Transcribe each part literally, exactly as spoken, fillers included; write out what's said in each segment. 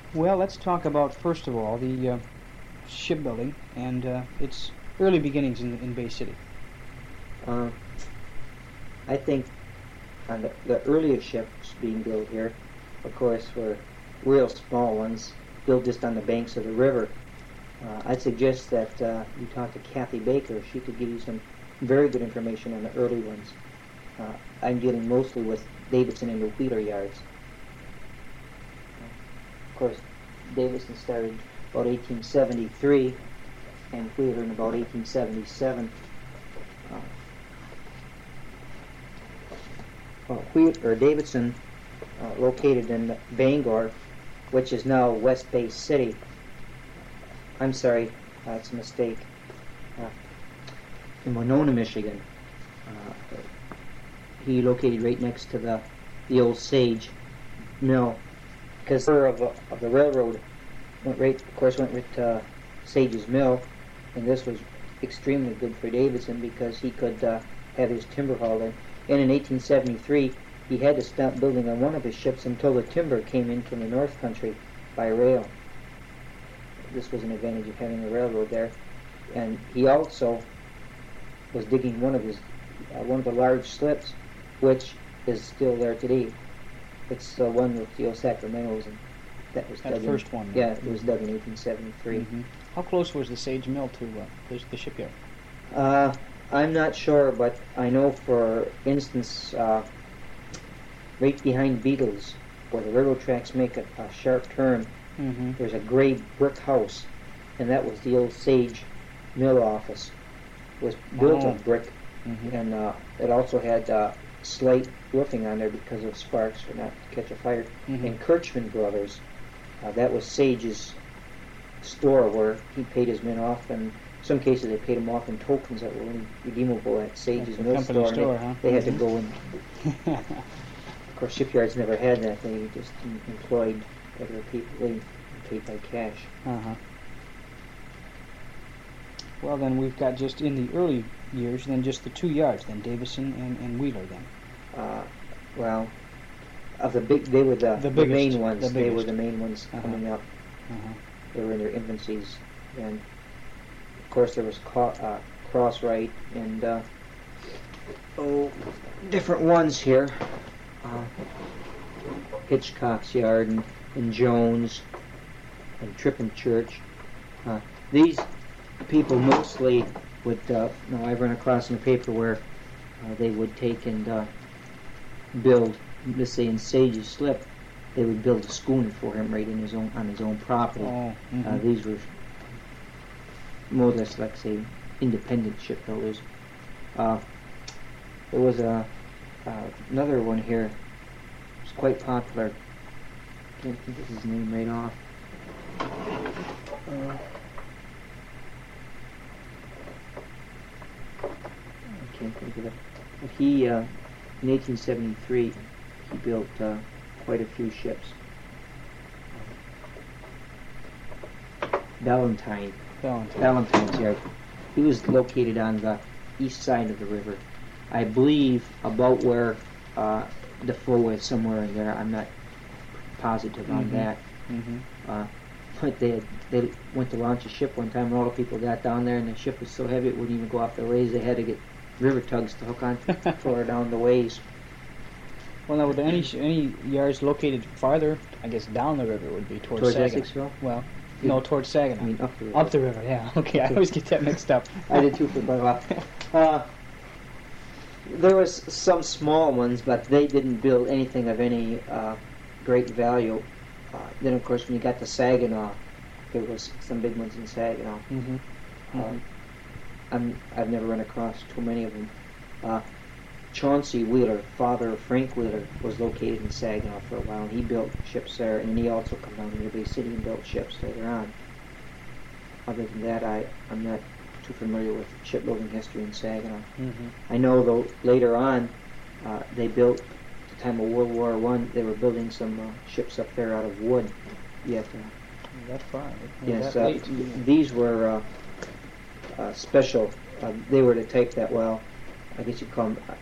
Well, let's talk about, first of all, the uh, shipbuilding and uh, its early beginnings in, in Bay City. Uh, I think on the, the earliest ships being built here, of course, were real small ones, built just on the banks of the river. Uh, I'd suggest that uh, you talk to Kathy Baker. She could give you some very good information on the early ones. Uh, I'm dealing mostly with Davidson and the Wheeler yards. Of course, Davidson started about eighteen seventy-three and Wheeler in about eighteen seventy-seven. Uh, well, Wheeler, or Davidson, uh, located in Bangor, which is now West Bay City. I'm sorry, that's a mistake. Uh, in Winona, Michigan. Uh, he located right next to the the old Sage mill, because the of, uh, of the railroad went right, of course, went right to uh, Sage's mill, and this was extremely good for Davidson because he could uh, have his timber hauled in. And in eighteen seventy-three, he had to stop building on one of his ships until the timber came in from the North Country by rail. This was an advantage of having a railroad there. And he also was digging one of his uh, one of the large slips, which is still there today. It's the one with the old Sacramento's, and that was That dug first in, one. Yeah, it was dug in eighteen seventy-three. Mm-hmm. How close was the Sage Mill to uh, the, the shipyard? Uh, I'm not sure, but I know, for instance, uh, right behind Beatles, where the railroad tracks make a, a sharp turn, Mm-hmm. there's a gray brick house, and that was the old Sage mill office. It was built Oh. of brick, Mm-hmm. and uh, it also had uh, slate roofing on there because of sparks for not to catch a fire. Mm-hmm. And Kirchman Brothers, uh, that was Sage's store where he paid his men off, and in some cases they paid him off in tokens that were only redeemable at Sage's the mill company store. store, and they, huh? they had Mhm. to go in. Of course, shipyards never had that. They just employed regular people. They paid by cash. Uh-huh. Well, then we've got, just in the early years, then just the two yards, then Davison and, and Wheeler, then. Uh, well, of the big, they were the, The the, biggest, main ones. the They were biggest. the main ones Uh-huh. coming up. Uh-huh. They were in their infancies, and of course there was Co- uh, Crosswright and uh, oh, different ones here. Uh, Hitchcock's Yard and, and Jones and Trippin Church. Uh, these people mostly would, uh, no, I've run across in the paper where uh, they would take and uh, build, let's say in Sage's Slip, they would build a schooner for him right in his own on his own property. Oh, mhm. Uh, these were more or less, like, say, independent shipbuilders. Uh, there was a uh, another one here. It was quite popular. Can't think of his name right off. Uh, I can't think of it. But he, uh, in eighteen seventy-three, he built uh, quite a few ships. Valentine. Valentine. Valentine's Yard. He was located on the east side of the river. I believe about where uh, the flow is, somewhere in there. I'm not positive on Mhm. that. Mm-hmm. Uh, but they had, they went to launch a ship one time, and all the people got down there, and the ship was so heavy it wouldn't even go off the ways. They had to get river tugs to hook on for her down the ways. Well, now, were there any, sh- any yards located farther, I guess, down the river would be towards, Towards Saginaw? Essexville? Well, no, towards Saginaw. I mean, up the river. Up the river, yeah. Okay, I always get that mixed up. I did too for quite a while. Uh, there was some small ones, but they didn't build anything of any uh, great value. Uh, then, of course, when you got to Saginaw, there was some big ones in Saginaw. Mm-hmm. Uh, Mhm. I'm, I've never run across too many of them. Uh, Chauncey Wheeler, father of Frank Wheeler, was located in Saginaw for a while, and he built ships there, and he also come down to the Bay City and built ships later on. Other than that, I, I'm not too familiar with shipbuilding history in Saginaw. Mm-hmm. I know, though, later on, uh, they built, at the time of World War One, they were building some uh, ships up there out of wood. Yet, uh, That far. yes, that uh, late. these were uh, uh, special. Uh, they were the type that, well, I guess you'd call them uh,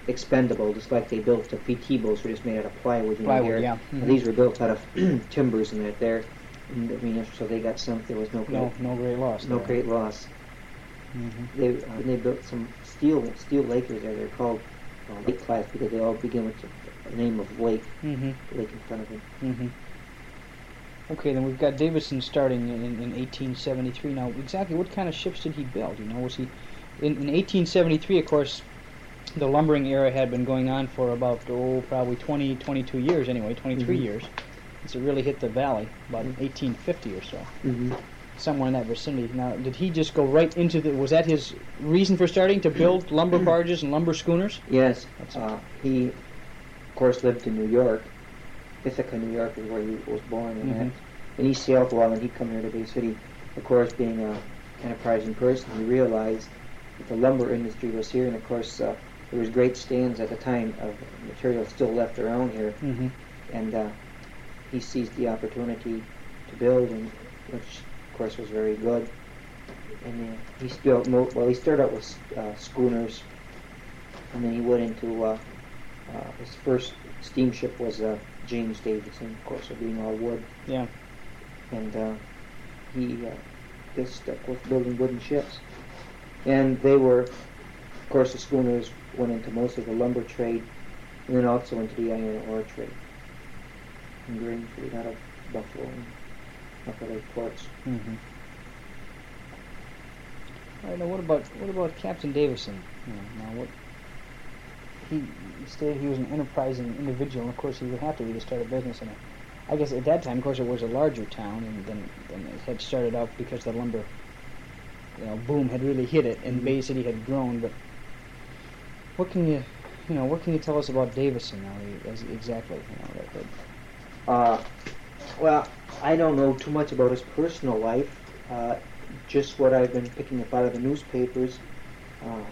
expendable, just like they built the P T boats, were just made out of plywood. You know, Plywood, here. yeah. And Mhm. these were built out of timbers and that there. And, I mean, so they got sunk. There was no No, great, no great loss. no there. great loss. Mhm. They uh, they built some steel steel lakers there. They're called uh, lake class because they all begin with the, the name of lake, Mhm. lake in front of them. Mhm. Okay, then we've got Davidson starting in, in eighteen seventy-three. Now, exactly what kind of ships did he build? You know, was he in, in eighteen seventy-three? Of course, the lumbering era had been going on for about oh, probably twenty, twenty-two years anyway, twenty-three Mhm. years. Since it really hit the valley about Mhm. eighteen fifty or so, Mm-hmm. somewhere in that vicinity. Now, did he just go right into the? Was that his reason for starting to build lumber barges and lumber schooners? Yes, That's uh, he, of course, lived in New York. Ithaca, New York, is where he was born, and Mhm. that. And he sailed a while, and he'd come here to Bay City. Of course, being an enterprising person, he realized that the lumber industry was here, and of course, uh, there was great stands at the time of material still left around here, Mm-hmm. and uh, he seized the opportunity to build, and which, of course, was very good. And uh, he built, mo- well, he started out with uh, schooners, and then he went into uh, uh, his first steamship was uh, James Davidson, of course, of being all wood, Yeah. and uh, he uh, just stuck with building wooden ships. And they were, of course, the schooners went into most of the lumber trade, and then also into the iron ore trade, and grain trade out of Buffalo and Upper Lake ports. Mm-hmm. All right. Now, what about what about Captain Davison? You know, now what he, he stated he was an enterprising individual, and of course he would have to be to start a business in it. I guess at that time, of course, it was a larger town, and then then it had started out because the lumber, you know, boom had really hit it, and Mhm. Bay City had grown. But what can you, you know, what can you tell us about Davison now? he- as- Exactly, you know, that, that Uh, well, I don't know too much about his personal life. Uh, just what I've been picking up out of the newspapers. Uh,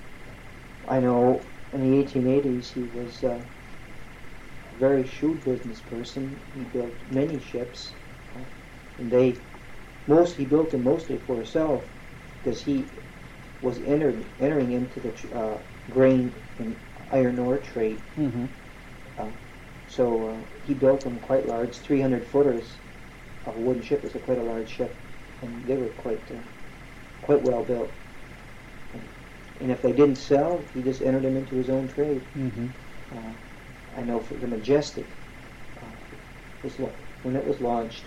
I know in the eighteen eighties he was uh, a very shrewd business person. He built many ships, uh, and they most he built them mostly for himself because he was entered, entering into the tr- uh, grain and iron ore trade. Mm-hmm. Uh, so uh, he built them quite large, three hundred footers of a wooden ship. It's a quite a large ship, and they were quite uh, quite well built. And if they didn't sell, he just entered them into his own trade. Mm-hmm. Uh, I know for the Majestic, uh, was lo- when it was launched,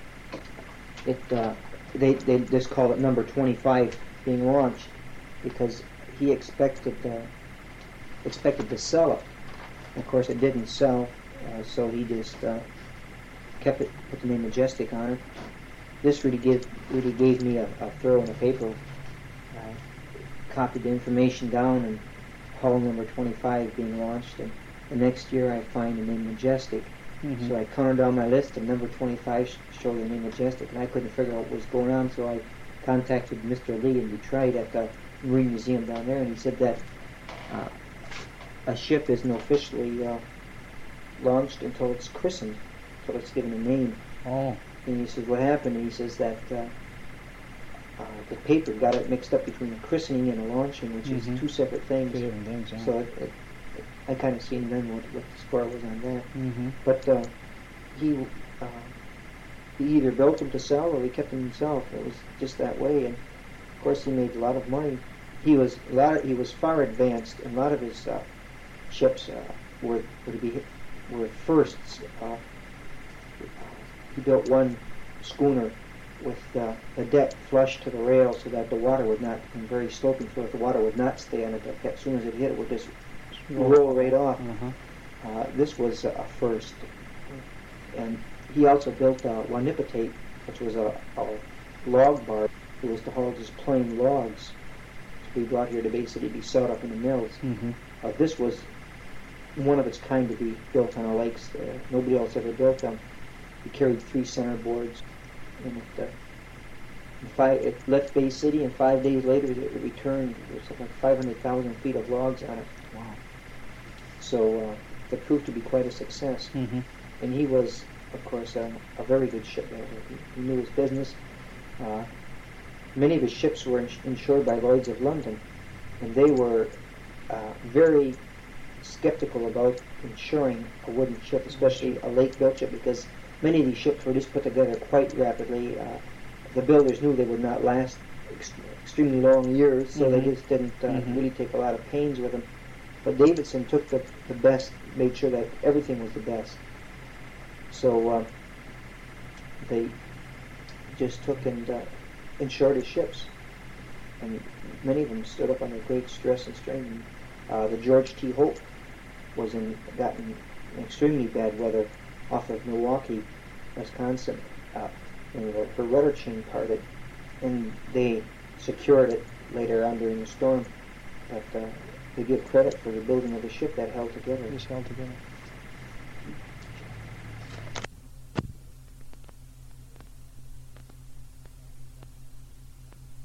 it uh, they they just called it number twenty-five being launched because he expected uh, expected to sell it. Of course, it didn't sell, uh, so he just uh, kept it, put the name Majestic on it. This really gave really gave me a, a thrill in the paper. I copied the information down and hull number twenty-five being launched, and the next year I find the name Majestic. Mm-hmm. So I counted down my list, and number twenty-five sh- showed the name Majestic, and I couldn't figure out what was going on, so I contacted Mister Lee in Detroit at the Marine Museum down there, and he said that uh, a ship isn't officially uh, launched until it's christened, until it's given a name. Oh. And he says, what happened? And he says that uh, uh, the paper got it mixed up between the christening and the launching, which Mhm. is two separate things. Two different things, yeah. So it, it, it, I kind of seen then what, what the score was on that. Mm-hmm. But uh, he uh, he either built them to sell or he kept them himself. It was just that way, and of course he made a lot of money. He was a lot. Of, he was far advanced, and a lot of his uh, ships uh, were were to be were firsts. Uh, he built one schooner with uh, the deck flush to the rail so that the water would not, and very sloping so that the water would not stay on the deck. As soon as it hit, it would just roll right off. Uh-huh. Uh, this was a first. And he also built uh, Wanipitate, which was a, a log barge. It was to haul just plain logs to be brought here to Bay City to be sawed up in the mills. Mm-hmm. Uh, this was one of its kind to be built on the lakes. Uh, nobody else ever built them. He carried three center boards, and it, uh, in five, it left Bay City, and five days later it returned. There was something like five hundred thousand feet of logs on it. Wow. So uh, it proved to be quite a success. Mm-hmm. And he was, of course, a, a very good shipbuilder. He, he knew his business. Uh, many of his ships were ins- insured by Lloyd's of London, and they were uh, very skeptical about insuring a wooden ship, especially a lake-built ship, because many of these ships were just put together quite rapidly. Uh, the builders knew they would not last ex- extremely long years, so Mhm. they just didn't uh, Mhm. really take a lot of pains with them. But Davidson took the, the best, made sure that everything was the best. So uh, they just took and uh, insured his ships. And many of them stood up under great stress and strain. Uh, the George T. Hope was in, got in extremely bad weather off of Milwaukee, Wisconsin. Uh, and the, her rudder chain parted, and they secured it later on during the storm. But uh, they give credit for the building of the ship that held together. Just held together.